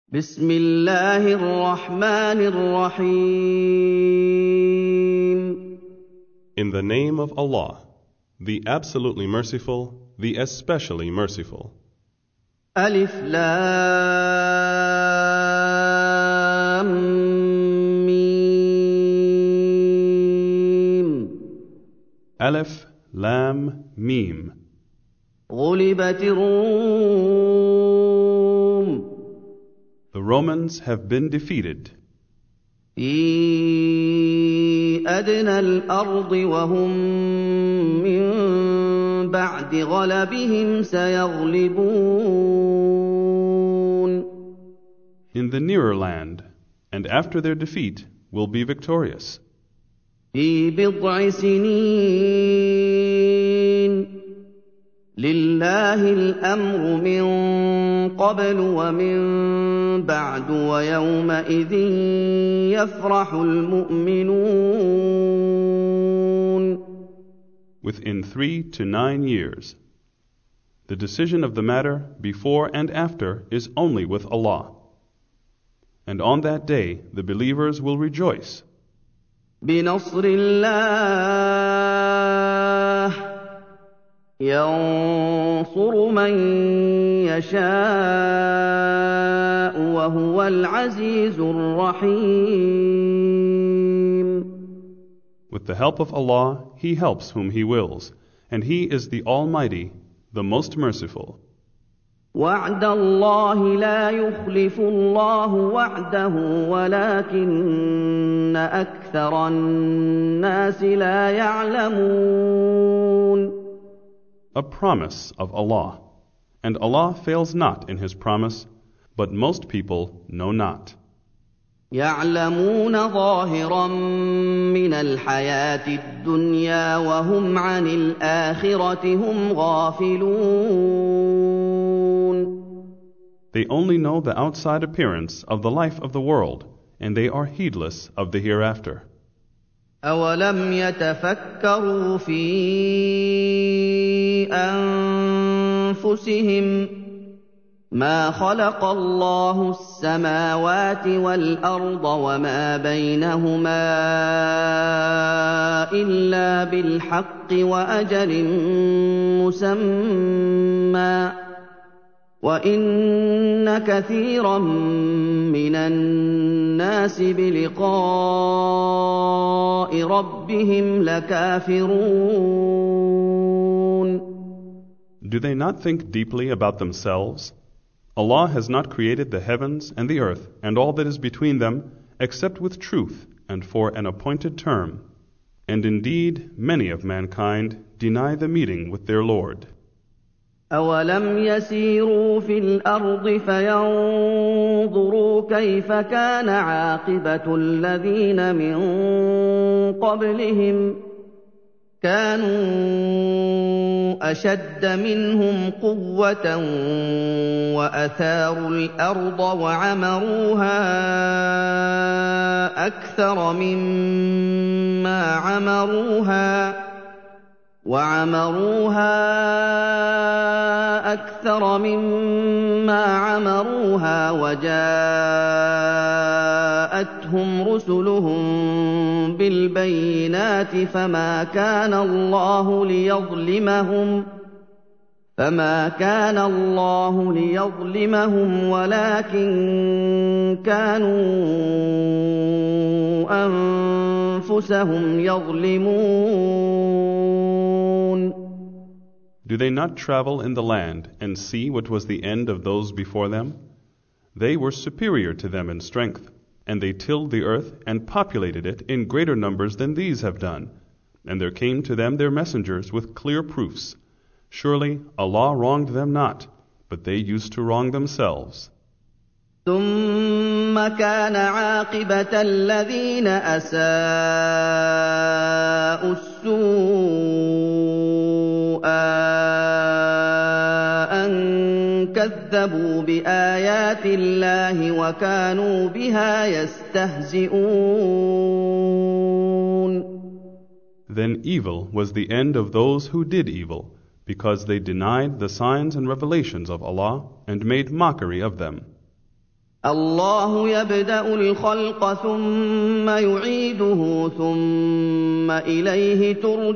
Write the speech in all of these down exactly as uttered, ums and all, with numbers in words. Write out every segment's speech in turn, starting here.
بسم الله الرحمن الرحيم. In the name of Allah, the absolutely merciful, the especially merciful. ألف لام ميم. Aleph, Lam, Mim. غلبت الروم The Romans have been defeated في أدنى الأرض وهم من بعد غلبهم سيغلبون. in the nearer land, and after their defeat will be victorious. في بضع سنين لله الأمر من قبل ومن بعد ويومئذ يفرح المؤمنون. Within three to nine years. The decision of the matter before and after is only with Allah. And on that day the believers will rejoice. بنصر الله ينصر من يشاء وهو العزيز الرحيم. With the help of Allah, He helps whom He wills, and He is the Almighty, the most merciful. وعد الله لا يخلف الله وعده ولكن أكثر الناس لا يعلمون. A promise of Allah, and Allah fails not in His promise, but most people know not. يعلمون ظاهرا من الحياة الدنيا وهم عن الآخرة هم غافلون. They only know the outside appearance of the life of the world, and they are heedless of the hereafter. أولم يتفكروا في أنفسهم ما خلق الله السماوات والأرض وما بينهما إلا بالحق وأجل مسمى وإن كثيرا من الناس بلقاء ربهم لكافرون. Do they not think deeply about themselves? Allah has not created the heavens and the earth and all that is between them except with truth and for an appointed term. And indeed, many of mankind deny the meeting with their Lord. أولم يسيروا في الأرض فينظروا كيف كان عاقبة الذين من قبلهم كانوا أشد منهم قوة وأثاروا الأرض وعمروها أكثر مما عمروها وعمروها أكثر مما عمروها وجاءتهم رسلهم بالبينات فما كان الله ليظلمهم فما كان الله ليظلمهم ولكن كانوا أنفسهم يظلمون. Do they not travel in the land and see what was the end of those before them? They were superior to them in strength, and they tilled the earth and populated it in greater numbers than these have done. And there came to them their messengers with clear proofs. Surely Allah wronged them not, but they used to wrong themselves. ثم كان عاقبة الذين أساءوا السوء أن كذبوا بآيات الله وكانوا بها يستهزئون. Then evil was the end of those who did evil, because they denied the signs and revelations of Allah and made mockery of them. الله يبدأ الخلق ثم يعيده ثم إليه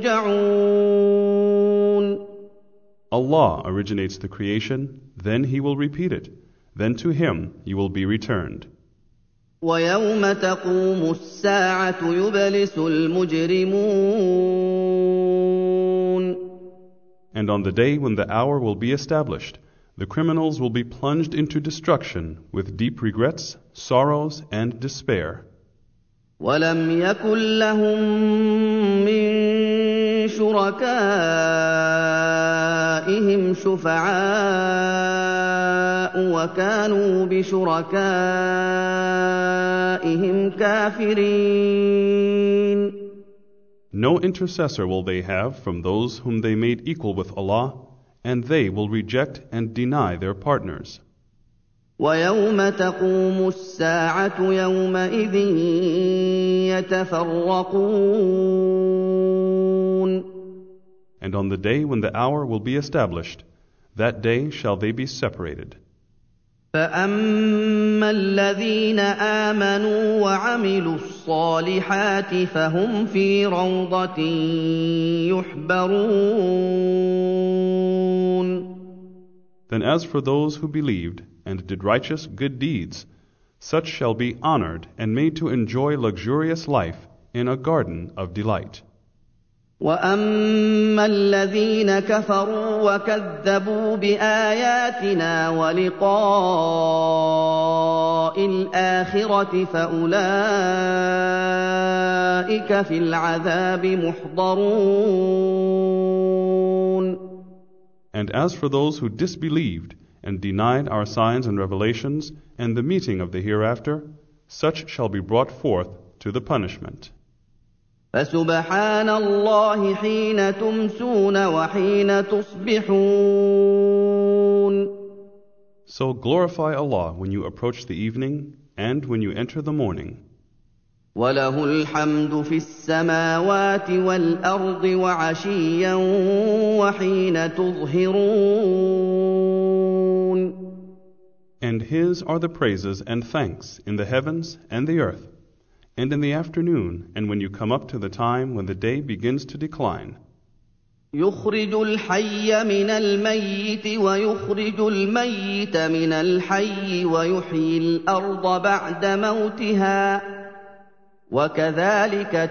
ترجعون. Allah originates the creation, then He will repeat it. Then to Him you will be returned. ويوم تقوم الساعة يبلس المجرمون. And on the day when the hour will be established, the criminals will be plunged into destruction with deep regrets, sorrows, and despair. وَلَمْ يَكُنْ لَهُم مِّن شُرَكَائِهِمْ شُفَعَاءُ وَكَانُوا بِشُرَكَائِهِمْ كَافِرِينَ. No intercessor will they have from those whom they made equal with Allah, and they will reject and deny their partners. وَيَوْمَ تَقُومُ السَّاعَةُ يَوْمَئِذٍ يَتَفَرَّقُونَ. And on the day when the hour will be established, that day shall they be separated. فَأَمَّا الَّذِينَ آمَنُوا وَعَمِلُوا الصَّالِحَاتِ فَهُمْ فِي رَوْضَةٍ يُحْبَرُونَ. Then as for those who believed and did righteous good deeds, such shall be honored and made to enjoy luxurious life in a garden of delight. وَأَمَّا الَّذِينَ كَفَرُوا وَكَذَّبُوا بِآيَاتِنَا وَلِقَاءِ الْآخِرَةِ فَأُولَٰئِكَ فِي الْعَذَابِ مُحْضَرُونَ. And as for those who disbelieved and denied our signs and revelations and the meeting of the hereafter, such shall be brought forth to the punishment. فَسُبْحَانَ اللَّهِ حِينَ تُمْسُونَ وَحِينَ تُصْبِحُونَ. So glorify Allah when you approach the evening and when you enter the morning. وَلَهُ الْحَمْدُ فِي السَّمَاوَاتِ وَالْأَرْضِ وَعَشِيًّا وَحِينَ تُظْهِرُونَ. And His are the praises and thanks in the heavens and the earth, and in the afternoon, and when you come up to the time when the day begins to decline. يُخْرِجُ الْحَيَّ مِنَ الْمَيِّتِ وَيُخْرِجُ الْمَيِّتَ مِنَ الْحَيِّ وَيُحْيِي الْأَرْضَ بَعْدَ مَوْتِهَا وَكَذَلِكَ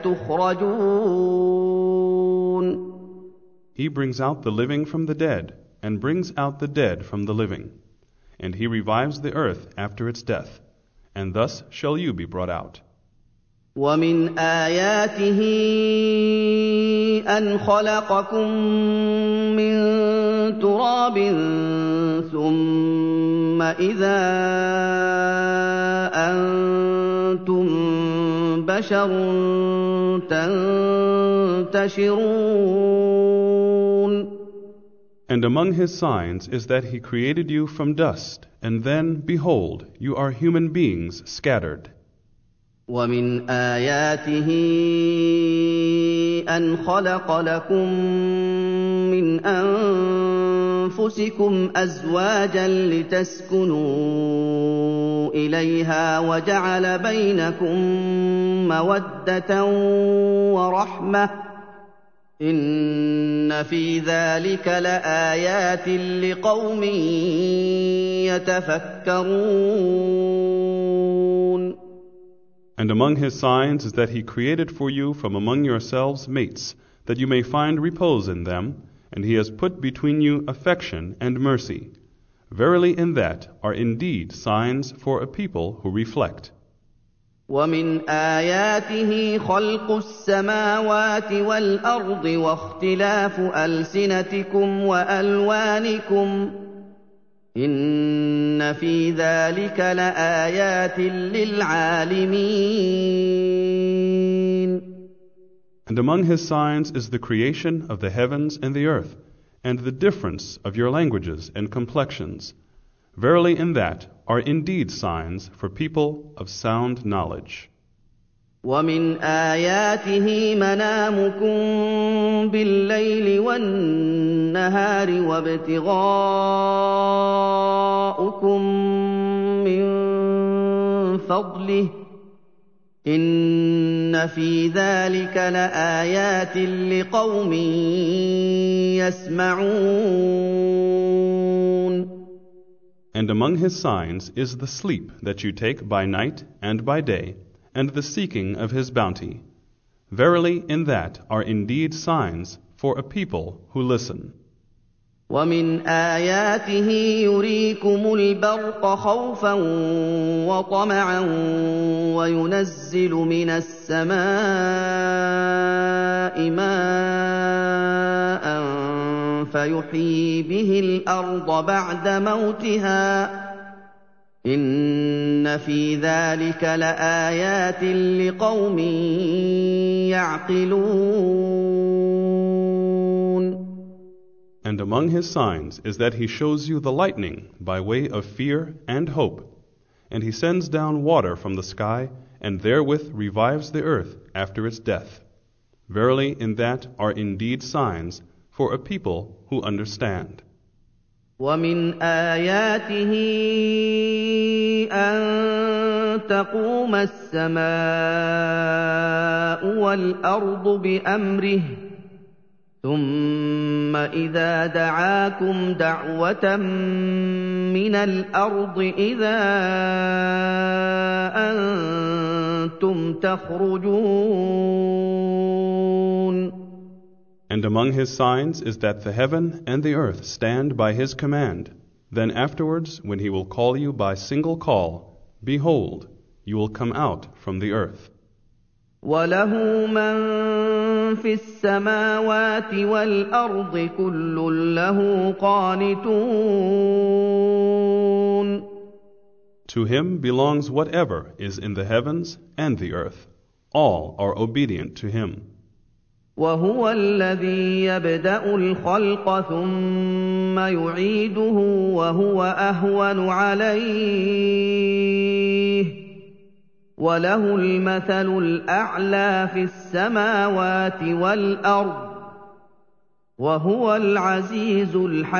تُخْرَجُونَ. He brings out the living from the dead, and brings out the dead from the living. And He revives the earth after its death, and thus shall you be brought out. وَمِنْ آيَاتِهِ أَنْ خَلَقَكُم مِّن تُرَابٍ ثُمَّ إِذَا أَنتُم بَشَرٌ تَنتَشِرُونَ. And among His signs is that He created you from dust, and then, behold, you are human beings scattered. وَمِنْ آيَاتِهِ أَنْ خَلَقَ لَكُم مِّنْ أَنفُسِكُمْ أَزْوَاجًا لِّتَسْكُنُوا إِلَيْهَا وَجَعَلَ بَيْنَكُم مَّوَدَّةً وَرَحْمَةً ۚ إِنَّ فِي ذَٰلِكَ لَآيَاتٍ لِّقَوْمٍ يَتَفَكَّرُونَ. And among His signs is that He created for you from among yourselves mates, that you may find repose in them, and He has put between you affection and mercy. Verily in that are indeed signs for a people who reflect. وَمِنْ آيَاتِهِ خَلْقُ السَّمَاوَاتِ وَالْأَرْضِ وَاخْتِلَافُ أَلْسِنَتِكُمْ وَأَلْوَانِكُمْ ۚ إِنَّ فِي ذَٰلِكَ لَآيَاتٍ لِّلْعَالِمِينَ. And among His signs is the creation of the heavens and the earth, and the difference of your languages and complexions. Verily in that are indeed signs for people of sound knowledge. وَمِنْ آيَاتِهِ مَنَامُكُم بِاللَّيْلِ وَالنَّهَارِ وَابْتِغَاؤُكُم مِّن فضله إن في ذلك لآيات لقوم يسمعون. And among his signs is the sleep that you take by night and by day, and the seeking of his bounty. Verily, in that are indeed signs for a people who listen. ومن آياته يريكم البرق خوفا وطمعا وينزل من السماء ماء فيحيي به الأرض بعد موتها إن في ذلك لآيات لقوم يعقلون. And among his signs is that he shows you the lightning by way of fear and hope, and he sends down water from the sky, and therewith revives the earth after its death. Verily, in that are indeed signs for a people who understand. ومن آياته أن تقوم السماء والأرض بأمره ثم إذا دعاكم دعوة من الأرض إذا أنتم تخرجون. And among his signs is that the heaven and the earth stand by his command. Then afterwards, when he will call you by single call, behold, you will come out from the earth. وَلَهُ مَن فِي السَّمَاوَاتِ وَالْأَرْضِ كُلٌّ لَّهُ قَانِتُونَ. To him belongs whatever is in the heavens and the earth. All are obedient to him. وَهُوَ الَّذِي يَبْدَأُ الْخَلْقَ ثُمَّ يُعِيدُهُ وَهُوَ أَهْوَنُ عَلَيْهِ وَلَهُ الْمَثَلُ الْأَعْلَى فِي السَّمَاوَاتِ وَالْأَرْضِ وَهُوَ الْعَزِيزُ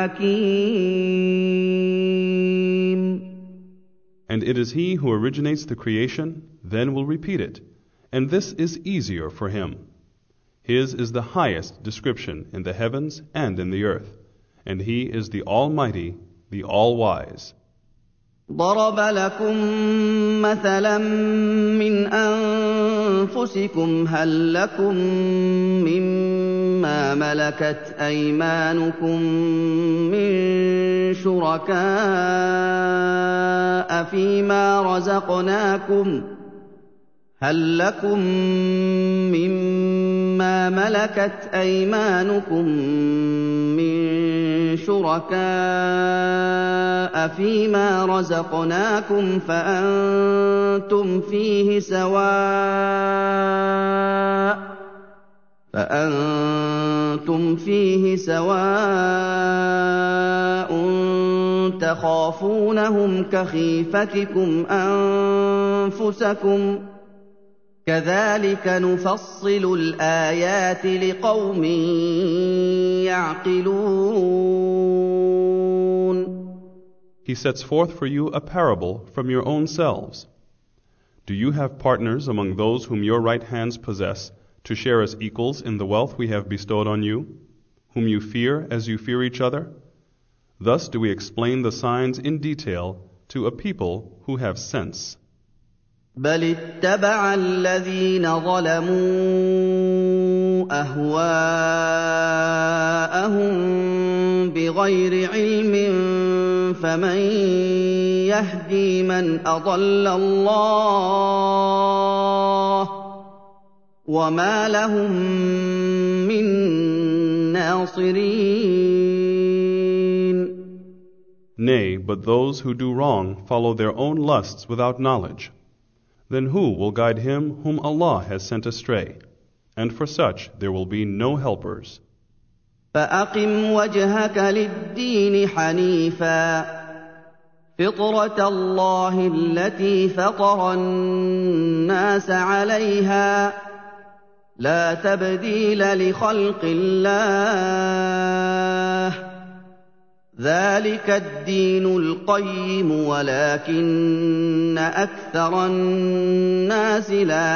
الْحَكِيمُ. And it is he who originates the creation, then will repeat it, and this is easier for him. His is the highest description in the heavens and in the earth, and he is the Almighty, the All-Wise. ضرب لكم مثلا من أنفسكم هل لكم مما ملكت أيمانكم من شركاء فيما رزقناكم هل لكم مما ملكت أيمانكم من شركاء فيما رزقناكم فأنتم فيه سواء فأنتم فيه سواء تخافونهم كخيفتكم أنفسكم كذلك نفصل الآيات لقوم يعقلون. He sets forth for you a parable from your own selves. Do you have partners among those whom your right hands possess to share as equals in the wealth we have bestowed on you, whom you fear as you fear each other? Thus do we explain the signs in detail to a people who have sense. بل اتبع الذين ظلموا أهواءهم بغير علم فمن يهدي من أضل الله وما لهم من ناصرين. Nay, but those who do wrong follow their own lusts without knowledge. Then who will guide him whom Allah has sent astray? And for such there will be no helpers. فأقم وجهك للدين حنيفا فطرة الله التي فطر الناس عليها لا تبديل لخلق الله ذلك الدين القيم ولكن أكثر الناس لا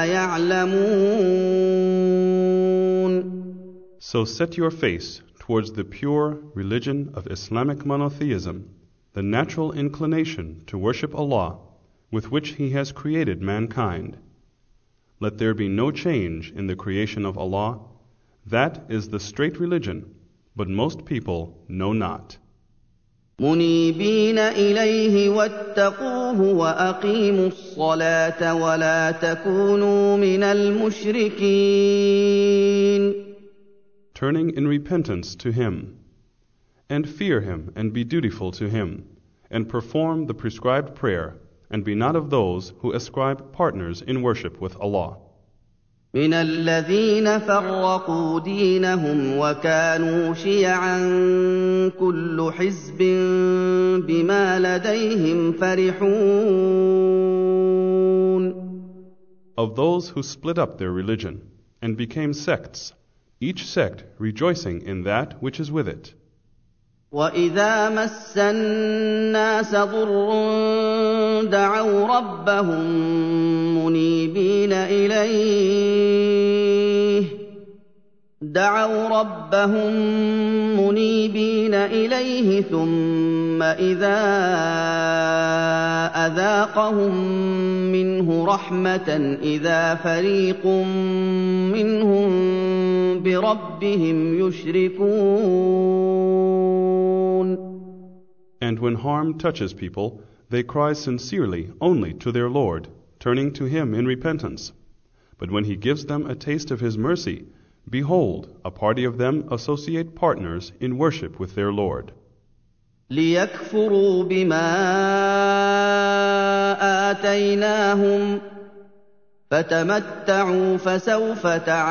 يعلمون. So set your face towards the pure religion of Islamic monotheism, the natural inclination to worship Allah with which He has created mankind. Let there be no change in the creation of Allah. That is the straight religion, but most people know not. منيبين إليه واتقوه وأقيموا الصلاة ولا تكونوا من المشركين. Turning in repentance to Him, and fear Him and be dutiful to Him, and perform the prescribed prayer, and be not of those who ascribe partners in worship with Allah. من الذين فرقوا دينهم وكانوا شيعا كل حزب بما لديهم فرحون. Of those who split up their religion and became sects, each sect rejoicing in that which is with it. وَإِذَا مَسَّ النَّاسَ ضُرٌّ دَعَوْا رَبَّهُم مُّنِيبِينَ إِلَيْهِ دَعَوْا رَبَّهُم مُّنِيبِينَ إِلَيْهِ ثُمَّ إِذَا أَذَاقَهُم مِّنْهُ رَحْمَةً إِذَا فَرِيقٌ مِّنْهُم بِرَبِّهِمْ يُشْرِكُونَ. And when harm touches people, they cry sincerely only to their Lord, turning to Him in repentance. But when He gives them a taste of His mercy, behold, a party of them associate partners in worship with their Lord. لِيَكْفُرُوا بِمَا آتَيْنَاهُمْ فَتَمَتَّعُوا فَسَوْفَ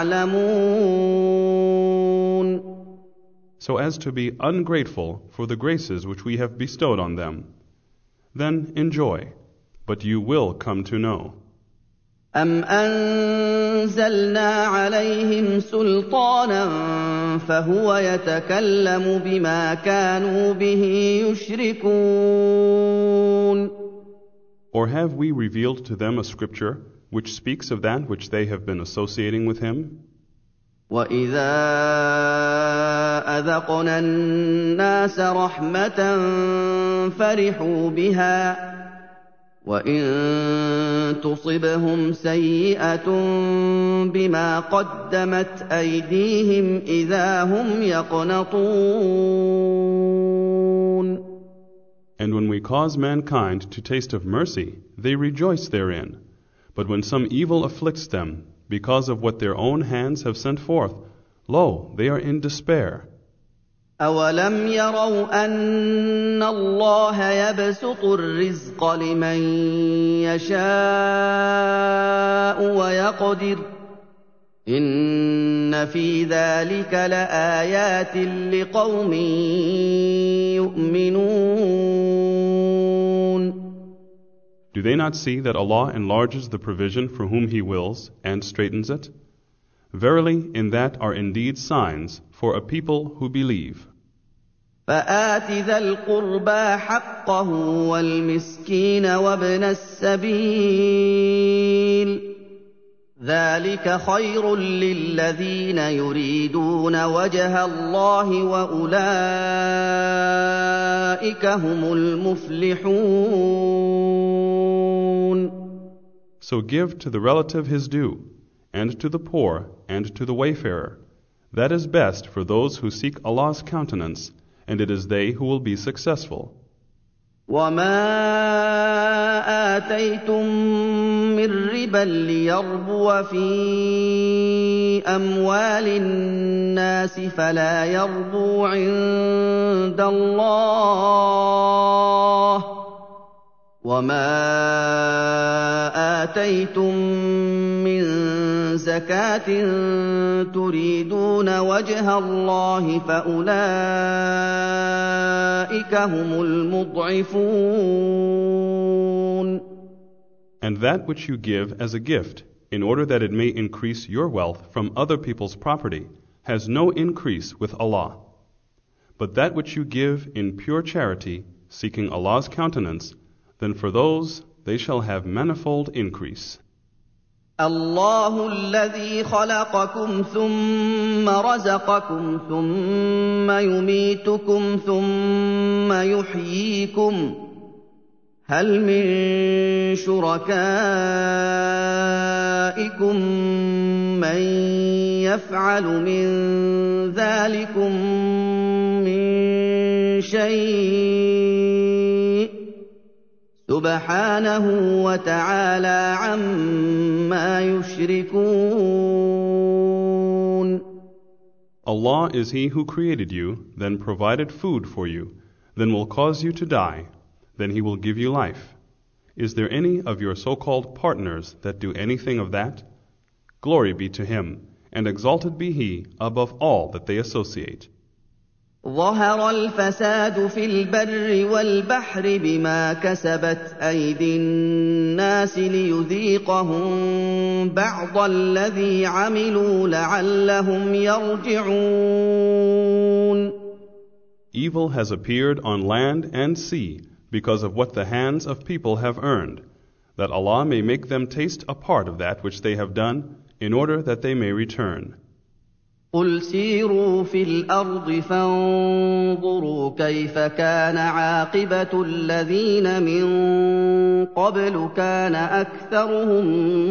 تَعْلَمُونَ. So as to be ungrateful for the graces which we have bestowed on them. Then enjoy, but you will come to know. أَمْ أَنزَلْنَا عَلَيْهِمْ سُلْطَانًا فَهُوَ يَتَكَلَّمُ بِمَا كَانُوا بِهِ يُشْرِكُونَ. Or have we revealed to them a scripture which speaks of that which they have been associating with Him? وَإِذَا أَذَقْنَا النَّاسَ رَحْمَةً فَرِحُوا بِهَا وَإِن تُصِبْهُمْ سَيِّئَةٌ بِمَا قَدَّمَتْ أَيْدِيهِمْ إِذَا هُمْ يَقْنَطُونَ. And when we cause mankind to taste of mercy, they rejoice therein. But when some evil afflicts them, because of what their own hands have sent forth, lo, they are in despair. أَوَلَمْ يَرَوْا أَنَّ اللَّهَ يَبْسُطُ الرِّزْقَ لِمَن يَشَاءُ وَيَقْدِرُ إِنَّ فِي ذَلِكَ لَآيَاتٍ لِقَوْمٍ يُؤْمِنُونَ. Do they not see that Allah enlarges the provision for whom He wills and straightens it? Verily, in that are indeed signs for a people who believe. فَآتِ ذَا الْقُرْبَىٰ حَقَّهُ وَالْمِسْكِينَ وَابْنَ السَّبِيلِ ذَلِكَ خَيْرٌ لِّلَّذِينَ يُرِيدُونَ وَجْهَ اللَّهِ وَأُولَٰئِكَ هُمُ الْمُفْلِحُونَ. So give to the relative his due, and to the poor, and to the wayfarer. That is best for those who seek Allah's countenance, and it is they who will be successful. وَمَا آتَيْتُم مِّن رِّبًا لِّيَرْبُوَ فِي أَمْوَالِ النَّاسِ فَلَا يَرْبُو عِندَ اللَّهِ ۖ وَمَا آتَيْتُم مِّن زَكَاةٍ تُرِيدُونَ وَجْهَ اللَّهِ فَأُولَٰئِكَ هُمُ الْمُضْعِفُونَ. And that which you give as a gift, in order that it may increase your wealth from other people's property, has no increase with Allah. But that which you give in pure charity, seeking Allah's countenance, then for those they shall have manifold increase. الله الذي خلقكم ثم رزقكم ثم يميتكم ثم يحييكم هل من شركائكم من يفعل من ذلكم من شيء سبحانه وتعالى عما يشركون. Allah is He who created you, then provided food for you, then will cause you to die, then He will give you life. Is there any of your so-called partners that do anything of that? Glory be to Him, and exalted be He above all that they associate. ظهر الفساد في البر والبحر بما كسبت أيدي الناس ليذيقهم بعض الذي عملوا لعلهم يرجعون. Evil has appeared on land and sea because of what the hands of people have earned, that Allah may make them taste a part of that which they have done, in order that they may return. قل سيروا في الأرض فانظروا كيف كان عاقبة الذين من قبل كان أكثرهم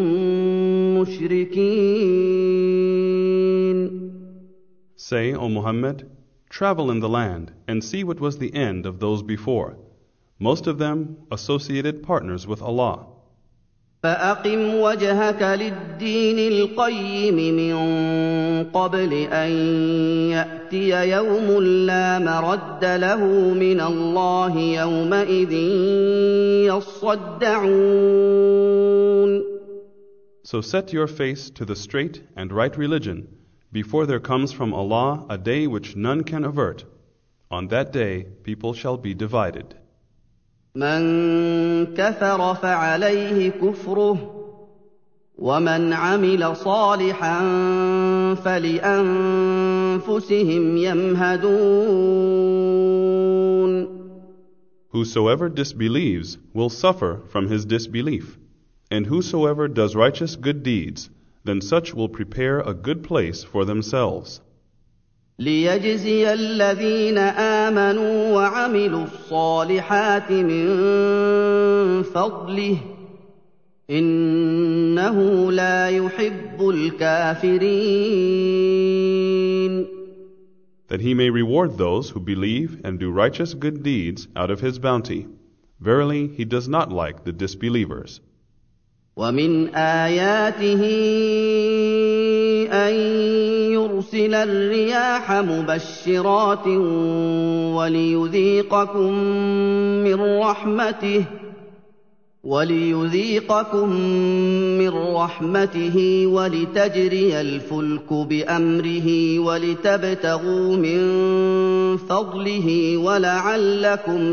مشركين. Say, O Muhammad, travel in the land and see what was the end of those before. Most of them associated partners with Allah. فأقم وجهك للدين القيم من قبل أن يأتي يوم لا مرد له من الله يومئذ يصدعون. So set your face to the straight and right religion before there comes from Allah a day which none can avert. On that day people shall be divided. من كفر فعليه كفره ومن عمل صالحا فلأنفسهم يمهدون. Whosoever disbelieves will suffer from his disbelief, and whosoever does righteous good deeds, then such will prepare a good place for themselves. ليجزي الذين آمنوا وعملوا الصالحات من فضله إنه لا يحب الكافرين. That he may reward those who believe and do righteous good deeds out of his bounty. Verily, he does not like the disbelievers. ومن آياته أن يرسل الرياح مبشرات وليذيقكم من رحمته وليذيقكم من رحمته ولتجري الفلك بأمره ولتبتغوا من فضله ولعلكم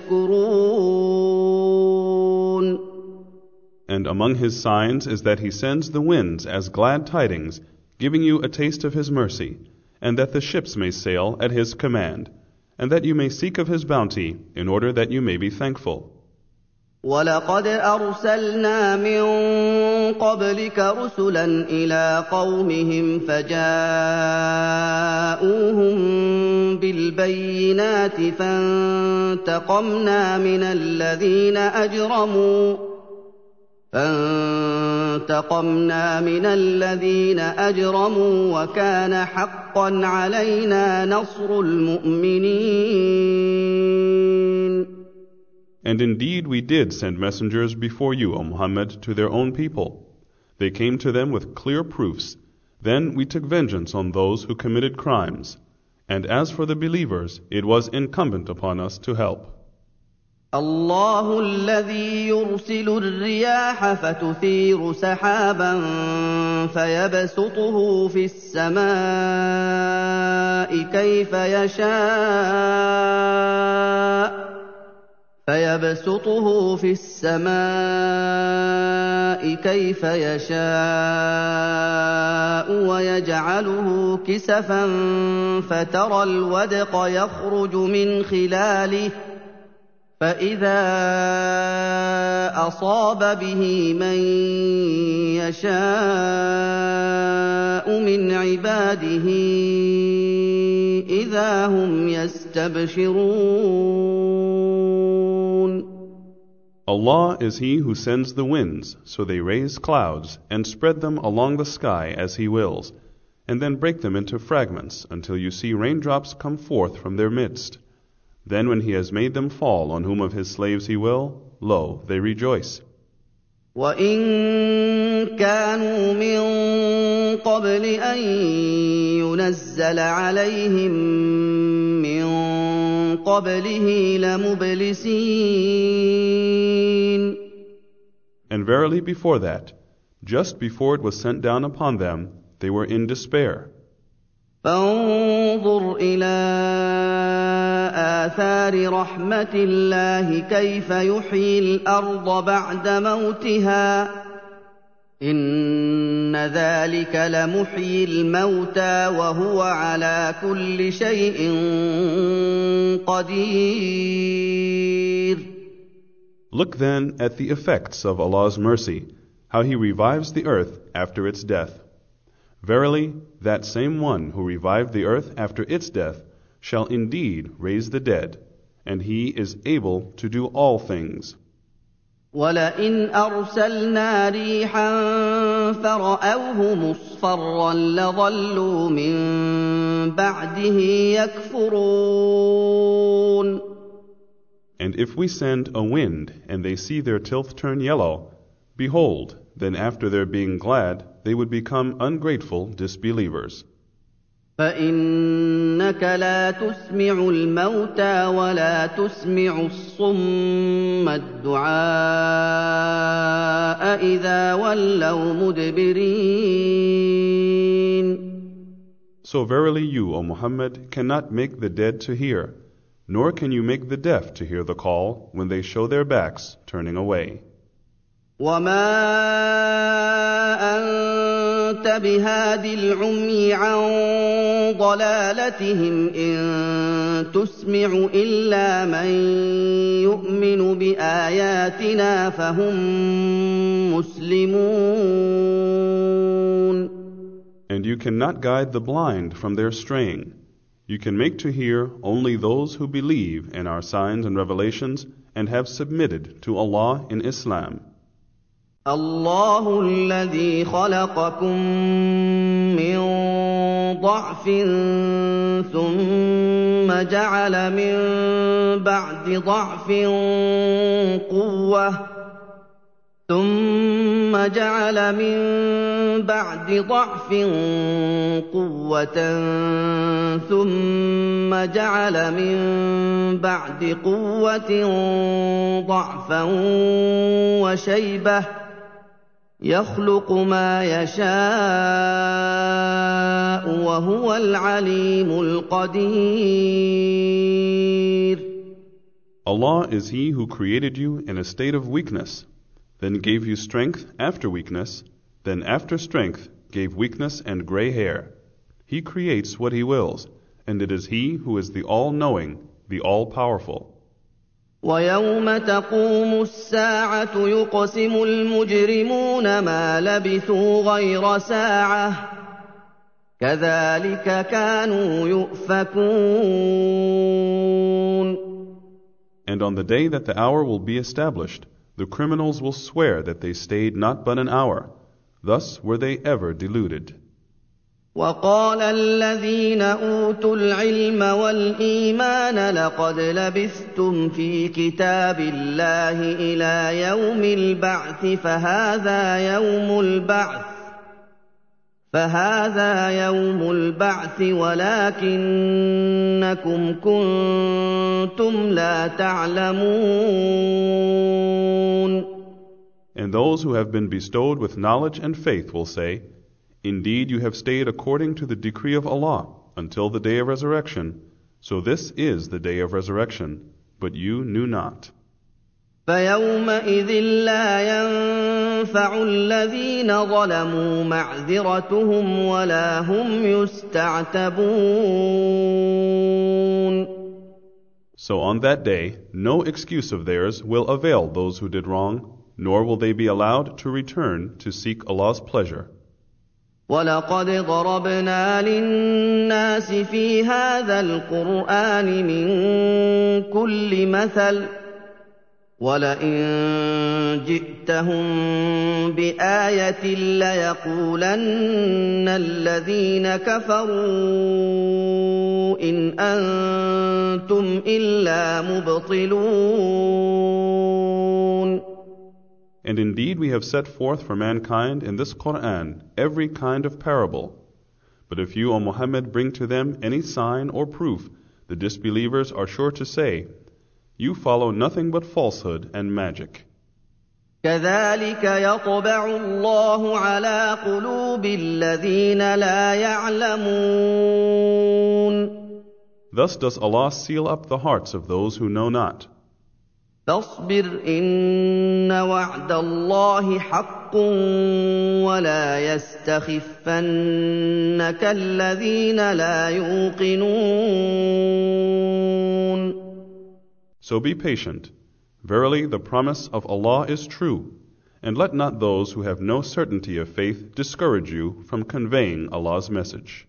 تشكرون. And among his signs is that he sends the winds as glad tidings, giving you a taste of his mercy, and that the ships may sail at his command, and that you may seek of his bounty, in order that you may be thankful. وَلَقَدْ أَرْسَلْنَا مِن قَبْلِكَ رُسُلًا إِلَىٰ قَوْمِهِمْ فَجَاءُوهُم بِالْبَيِّنَاتِ فَانتَقَمْنَا مِنَ الَّذِينَ أَجْرَمُوا فانتقمنا من الذين أجرموا وكان حقا علينا نصر المؤمنين. And indeed we did send messengers before you, O Muhammad, to their own people. They came to them with clear proofs. Then we took vengeance on those who committed crimes. And as for the believers, it was incumbent upon us to help. الله الذي يرسل الرياح فتثير سحابا فيبسطه في السماء كيف يشاء فيبسطه في السماء كيف يشاء ويجعله كسفا فترى الودق يخرج من خلاله فإذا أصاب به من يشاء من عباده إذا هم يستبشرون. Allah is He who sends the winds, so they raise clouds, and spread them along the sky as He wills, and then break them into fragments, until you see raindrops come forth from their midst. Then when He has made them fall on whom of His slaves He will, lo, they rejoice. وَإِن كَانُوا مِن قَبْلِ أَن يُنَزَّلَ عَلَيْهِم مِّن قَبْلِهِ لَمُبْلِسِينَ. And verily before that, just before it was sent down upon them, they were in despair. فانظر إلى آثار رحمة الله كيف يحيي الأرض بعد موتها إن ذلك لمحيي الموتى وهو على كل شيء قدير. Look then at the effects of Allah's mercy, how He revives the earth after its death. Verily, that same one who revived the earth after its death shall indeed raise the dead, and He is able to do all things. وَلَئِنْ أَرْسَلْنَا رِيحًا فَرَأَوْهُ مُصْفَرًّا لَظَلُّوا مِن بَعْدِهِ يَكْفُرُونَ. And if we send a wind, and they see their tilth turn yellow, behold, then after their being glad, they would become ungrateful disbelievers. فَإِنَّكَ لَا تُسْمِعُ الْمَوْتَىٰ وَلَا تُسْمِعُ الصُّمَّ الدُّعَاءَ إِذَا وَلَّوْا مُدْبِرِينَ. So verily you, O Muhammad, cannot make the dead to hear, nor can you make the deaf to hear the call when they show their backs, turning away. وَمَا أَنتَ بِهَادِ الْعُمْيِ عَن ضَلَالَتِهِمْ إِن تُسْمِعُ إِلَّا مَن يُؤْمِنُ بِآيَاتِنَا فَهُم مُّسْلِمُونَ. And you cannot guide the blind from their straying. You can make to hear only those who believe in our signs and revelations and have submitted to Allah in Islam. الله الذي خلقكم من ضعف ثم جعل من بعد ضعف قوة ثم جعل من بعد ضعف قوة ثم جعل من بعد قوة ضعفا وشيبة يخلق ما يشاء وهو العليم القدير. Allah is He who created you in a state of weakness, then gave you strength after weakness, then after strength gave weakness and gray hair. He creates what He wills, and it is He who is the all-knowing, the all-powerful. وَيَوْمَ تَقُومُ السَّاعَةُ يُقْسِمُ الْمُجْرِمُونَ مَا لَبِثُوا غَيْرَ سَاعَةٍ كَذَلِكَ كَانُوا يُؤْفَكُونَ. And on the day that the hour will be established, the criminals will swear that they stayed not but an hour. Thus were they ever deluded. وَقَالَ الَّذِينَ أُوتُوا الْعِلْمَ وَالْإِيمَانَ لَقَدْ لَبِثْتُمْ فِي كِتَابِ اللَّهِ إِلَىٰ يَوْمِ الْبَعْثِ فَهَٰذَا يَوْمُ الْبَعْثِ فَهَٰذَا يَوْمُ الْبَعْثِ وَلَٰكِنَّكُمْ كُنتُمْ لَا تَعْلَمُونَ. And those who have been bestowed with knowledge and faith will say, Indeed, you have stayed according to the decree of Allah until the day of resurrection. So this is the day of resurrection, but you knew not. فَيَوْمَئِذٍ لَّا تنفع الذين ظلموا معذرتهم ولا هم يستعتبون. So on that day, no excuse of theirs will avail those who did wrong, nor will they be allowed to return to seek Allah's pleasure. وَلَقَدْ ضَرَبْنَا لِلنَّاسِ فِي هَٰذَا الْقُرْآنِ مِن كُلِّ مَثَلٍ ۚ وَلَئِن جِئْتَهُم بِآيَةٍ لَّيَقُولَنَّ الَّذِينَ كَفَرُوا إِنْ أَنتُمْ إِلَّا مُبْطِلُونَ. And indeed we have set forth for mankind in this Qur'an every kind of parable. But if you, O Muhammad, bring to them any sign or proof, the disbelievers are sure to say, "You follow nothing but falsehood and magic." كَذَٰلِكَ يَطْبَعُ اللَّهُ عَلَىٰ قُلُوبِ الَّذِينَ لَا يَعْلَمُونَ. Thus does Allah seal up the hearts of those who know not. فاصبر إن وعد الله حق ولا يستخفنك الذين لا يوقنون. So be patient. Verily the promise of Allah is true, and let not those who have no certainty of faith discourage you from conveying Allah's message.